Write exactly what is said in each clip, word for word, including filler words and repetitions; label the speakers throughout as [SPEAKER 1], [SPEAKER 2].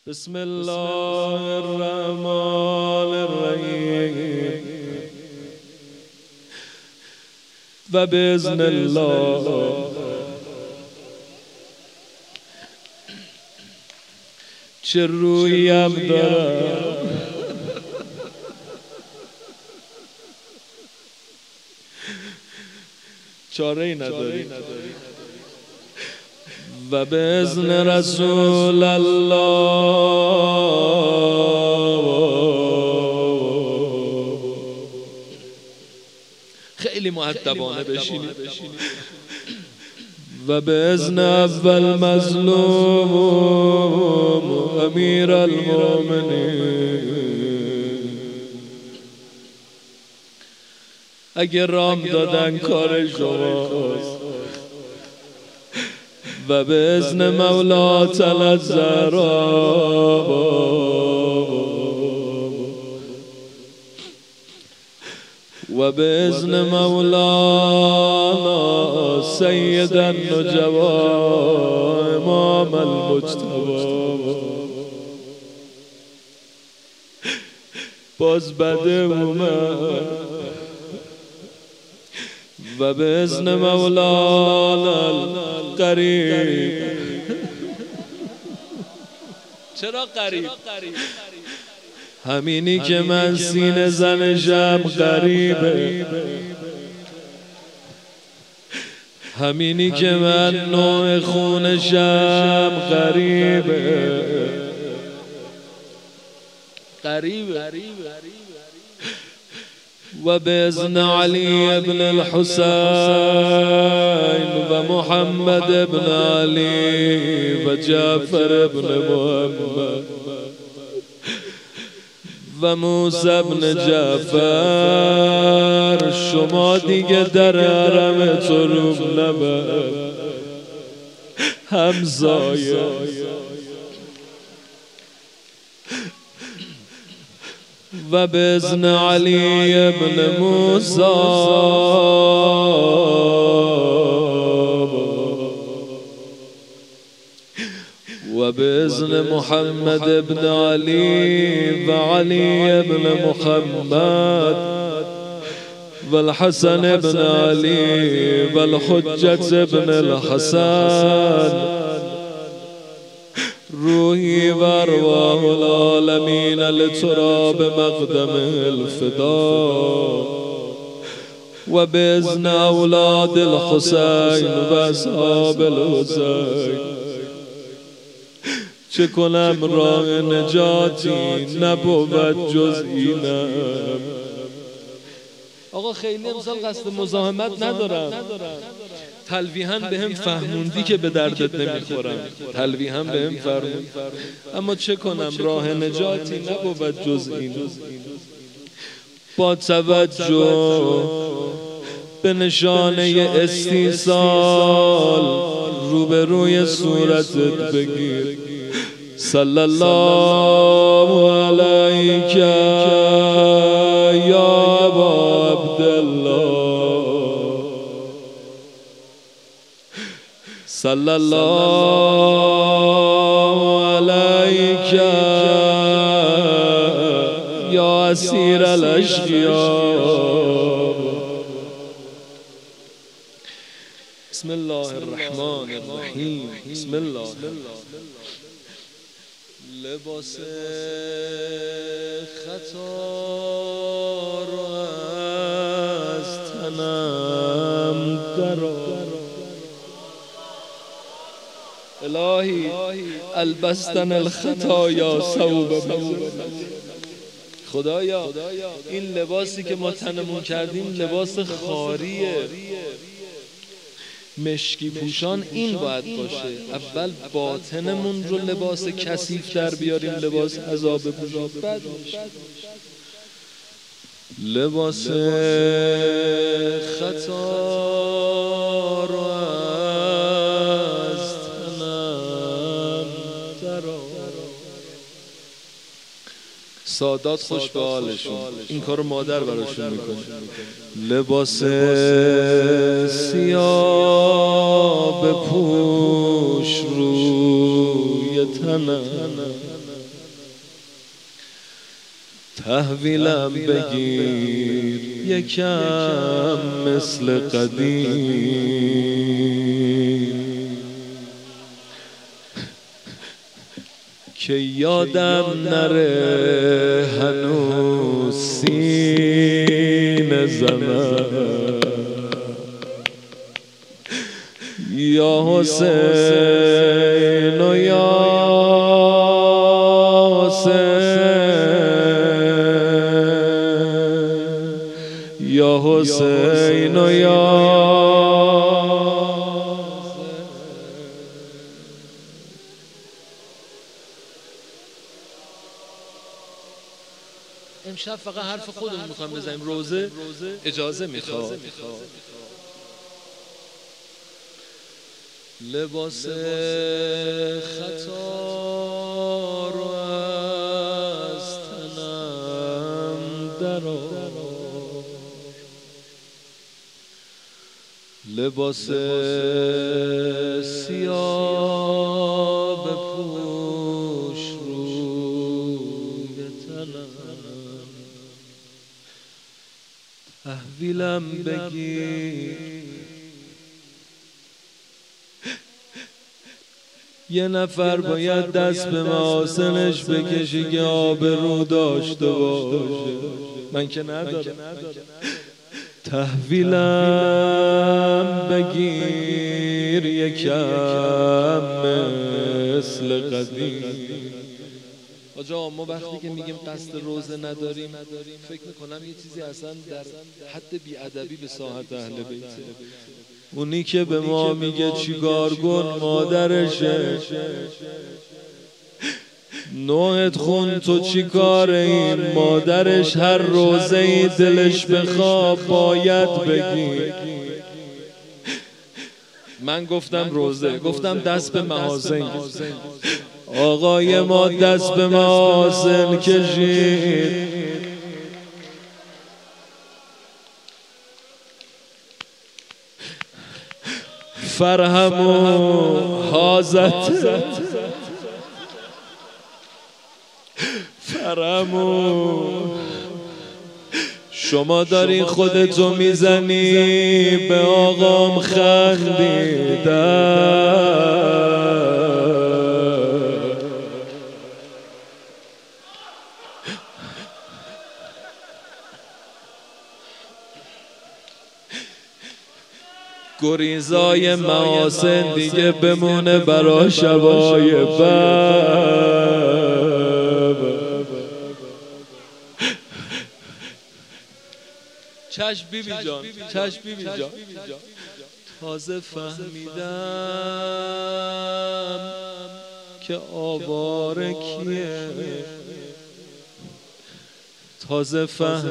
[SPEAKER 1] بسم الله الرحمن الرحیم و باذن الله چه رویم دارم چاره ای نداری و باذن رسول الله خیلی مؤدبانه بشینید و باذن اول مظلوم امیر المؤمنین اگه رام دادن کار شماست و باذن مولات الزهرا و باذن مولانا سید النجوا امام المجتبی باز بده اومد و باذن مولانا القریب. چرا قریب؟ همینی که من سینه زنشم غریبه، همینی که من نوع خونشم غریبه غریبه و باذن علی ابن الحسین و محمد ابن علی و جعفر ابن محمد و موسی ابن جعفر شما دیگه در حرم تو روم نبر همزایه و باذن علی ابن موسی و باذن محمد ابن علی و علی ابن محمد و الحسن ابن علی و الحجة ابن الحسن روحی و ارواح العالمین لتراب مقدم الفدا و باذن اولاد الحسین و اصحاب الحسین. چه کنم راه نجاتی نبود جز اینم. آقا خیلی امسال قصد مزاحمت ندارم، تلویحاً به هم فهموندی که به دردت نمیخورم، تلویحاً به هم فرموندی، اما چه کنم راه نجاتی نبود جز این. با توجه به نشانه استیصال روبروی صورتت بگیر صلی الله علیک یا ابا عبدالله صلی الله علیک یا اسیر الاشقیا. بسم الله الرحمن الرحیم. بسم الله. لباس خطا رو از تنم درآر الهی البستن الخطایا ثوب خدایا این لباسی که ما تنمون کردیم لباس خاریه، مشکی پوشان این باید باشه. اول باطنمون رو لباس کثیف در بیاریم، لباس عذاب پوشان، بعد لباس خطا رو از تنم درآر. سادات خوش به حالشون، این کارو مادر براشون میکنه. لباس سیاه بپوش روی تنم تحویلم بگیر یکم مثل قدیم که یادم نره هنوز سینه زنم یا حسین و یا یا حسین و یا امشب فقط حرف خودمون میخوام بزنیم. روزه اجازه میخواد. لباس خطا رو از تنم درآر، لباس سیاه بپوش روی تنم، تحویلم بگیر یه نفر باید دست به محاسنش بکشی که آبرو داشته باشه، من که ندارم. تحویلم بگیر یکم مثل قدیم. آجا ما وقتی که میگیم قصد روزه نداریم فکر میکنم یه چیزی اصلا در حد بی‌ادبی به ساحت اهل بیته. اونی که به ما میگه چیکار کن مادرشه، نوعت خون تو چی کاره این مادرش، هر روزه ای دلش بخواب باید بگی. من گفتم روزه، گفتم دست به محاسن، آقای ما دست به محاسن کشید. فرهمو حازت فرهمو شما داری خودتو میزنی به آقام خندیدن. گریزای محاسن دیگه بمونه برا شبای بب. چشم بیبی جان، چشم بیبی جان، تازه فهمیدم که آواره کیه، تازه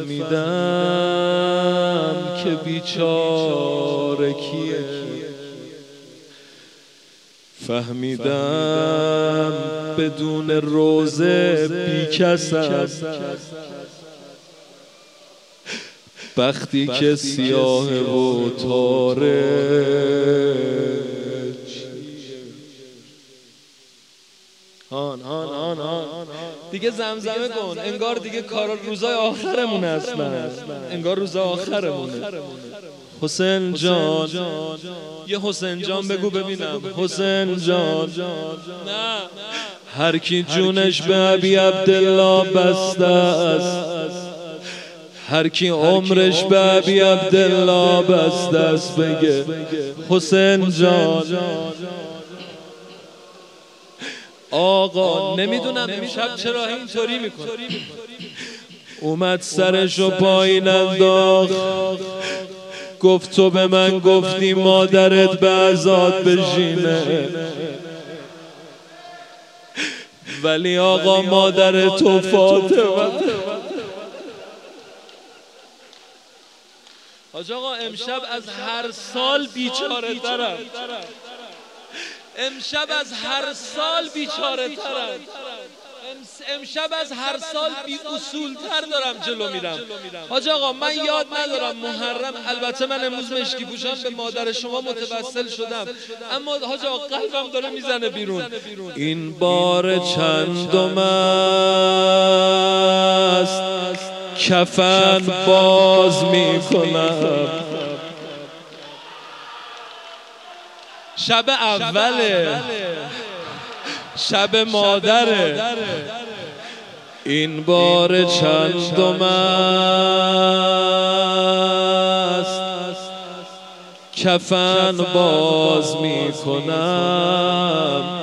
[SPEAKER 1] فهمیدم که بیچاره کیه، فهمیدم بدون روزه بیکسم، بختی که سیاه و تاره. هان هان هان هان دیگه زمزمه کن، انگار دیگه کارا روزای آخرمونه، اصلا انگار روزای آخرمونه. حسین جان یه حسین جان بگو ببینم. حسین جان نه، هر کی جونش به ابی عبدالله بسته است، هر کی عمرش به ابی عبدالله بسته است بگه حسین جان. آقا نمیدونم امشب چرا اینطوری میکنه، اومد سرشو پایین انداخت، گفت تو به من گفتی مادرت به عزاد بشینه، ولی آقا مادر تو فاطمه. حاج آقا امشب از هر سال بیچاره ترم، امشب از هر سال بیچاره ترم، امشب از هر سال بی اصول تر دارم جلو میرم. حاج آقا من یاد ندارم محرم، البته من امروز مشکی پوشم به مادر شما متوسل شدم، اما حاج آقا قلبم داره میزنه بیرون. این بار چندم است کفن باز میکنم. شب اوله، شب مادره، این بار چندم است کفن باز میکنم.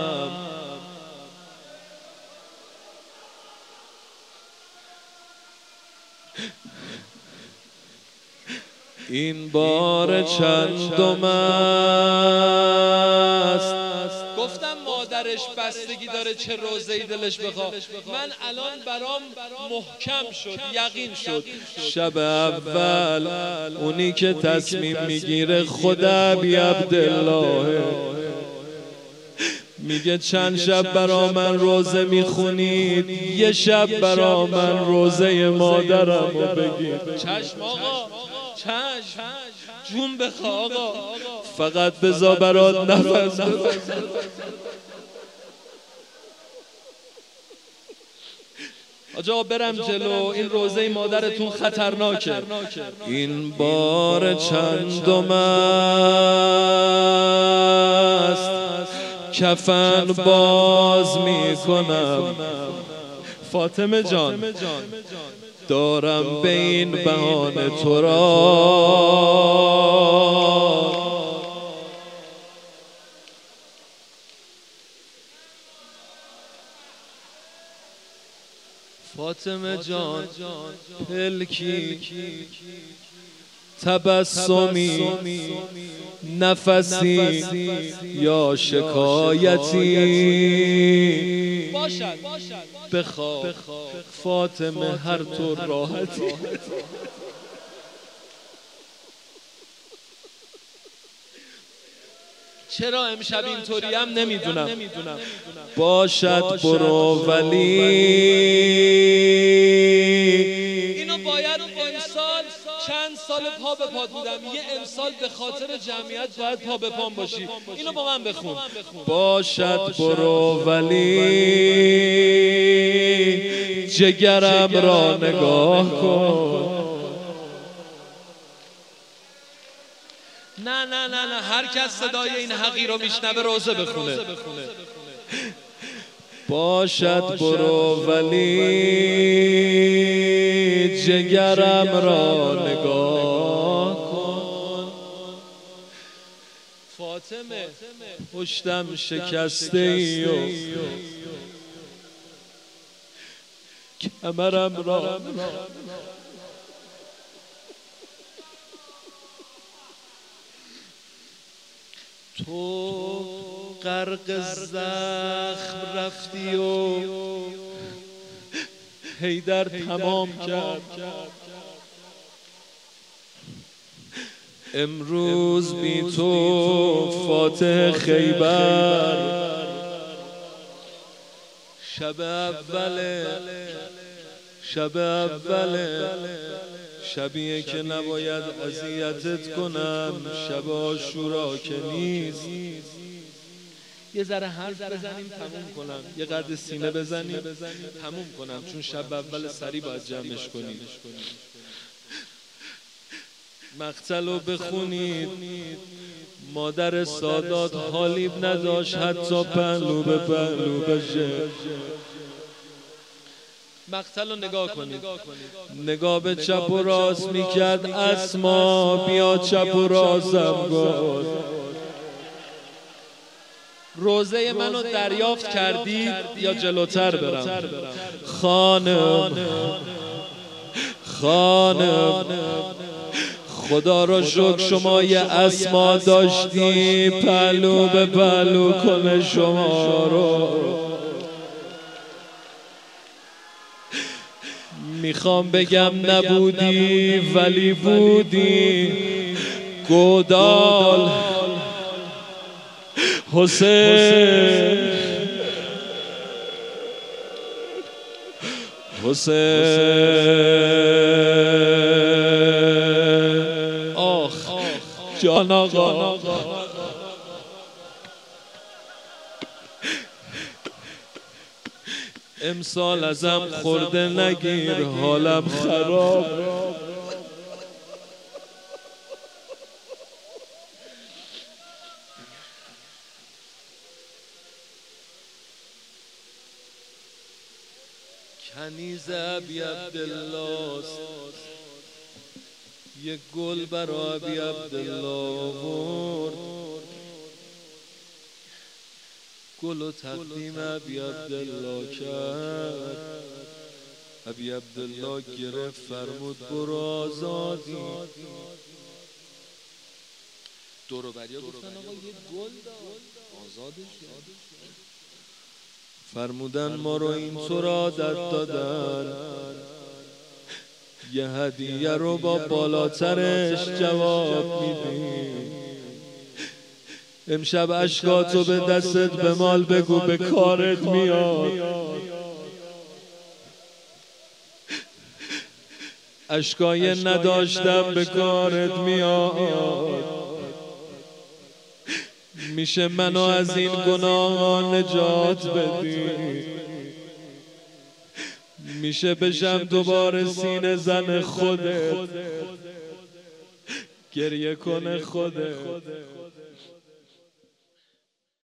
[SPEAKER 1] این بار چندم است. گفتم مادرش بستگی داره چه روزه‌ای دلش بخواد. من الان برام محکم شد، یقین شد، شب اول اونی که تصمیم میگیره خود ابی عبدالله میگه چند شب برا من روزه میخونید، یه شب برا من روزه مادرم رو بگید. چشم آقا، چشم، جون بخوا آقا، فقط بذار برات نفس نفس. آجا برم جلو، این روزه مادرتون خطرناکه. این بار چندم است کفن باز میکنم. فاطمه جان دارم به این بهانه تو را فاطمه جان پلکی تبسمی نفسی یا شکایتی باشد بخواه فاطمه هر طور راحتی. چرا امشب اینطوری هم نمیدونم. باشد برو ولی اینو باید امسال چند سال پا به پا بودم، یه امسال به خاطر جمعیت باید پا به پام باشی. اینو با من بخون. باشد برو ولی جگرم را نگاه کن. نه نه نه نه، هر کس صدای این حقی رو میشنوه روزه بخونه. باشد برو ولی جگرم را نگاه کن. فاطمه پشتم شکسته ای و کمرم را تو غرق زخم رفتی و حیدر تمام کرد. امروز بی تو فاتح خیبر. شب اوله، شب اوله، شبیه که نباید اذیتت کنم، شب عاشورا که نیست. یه ذره حرف بزنیم تموم کنم، یه قد سینه بزنیم تموم کنم، چون شب اول سری باید جمعش کنیم. مقتل رو بخونید. مادر سادات حالیب نداشت حتی پهلو به پهلو بشه. مقتل رو نگاه کنید، نگاه به چپ و راست میکرد. اسما بیا چپ و راستم گفت. روزه منو دریافت کردید یا جلوتر برم؟ خانم خانم خدا را شکر شما یه اسما داشتی پهلو به پهلو کنه شما رو. میخوام بگم نبودی ولی بودی. گودال حسین حسین آخ جان آقا. امسال ازم خورده نگیر حالم خراب. کنیز ابی عبدالله است، یک گل برای ابی عبدالله آورد، گل و تقدیم ابی عبدالله کرد. ابی عبدالله گرفت فرمود برو آزادی. دورو بریا گفتن آقا یه گل داد آزادش کرد. فرمودن ما رو این طور عادت دادن یه هدیه رو با بالاترش جواب میدی. امشب اشکاتو به دستت به مال بگو به کارت میاد. اشکای نداشتم به کارت میاد. میشه منو از این گناه نجات بدی. میشه بشم دوباره سینه زن خودت گریه کنه خودت.